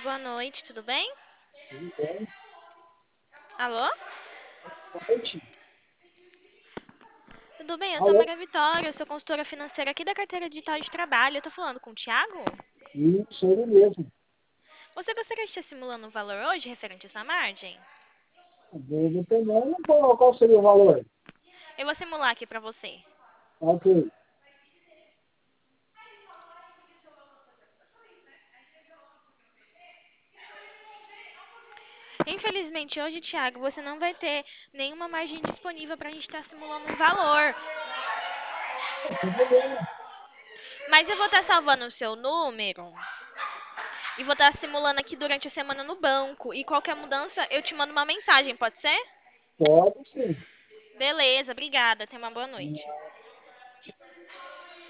Boa noite, tudo bem? Tudo bem? Alô? Boa noite. Tudo bem? Eu sou a Alô? Maria Vitória, eu sou consultora financeira aqui da carteira digital de trabalho. Eu tô falando com o Thiago? Isso, ele mesmo. Você gostaria de estar simulando um valor hoje referente a essa margem? Dependendo, qual seria o valor? Eu vou simular aqui pra você. Ok. Infelizmente hoje, Thiago, você não vai ter nenhuma margem disponível pra gente estar simulando um valor. Não tem problema. Mas eu vou estar salvando o seu número e vou estar simulando aqui durante a semana no banco. E qualquer mudança eu te mando uma mensagem, pode ser? Pode sim. Beleza, obrigada. Tenha uma boa noite.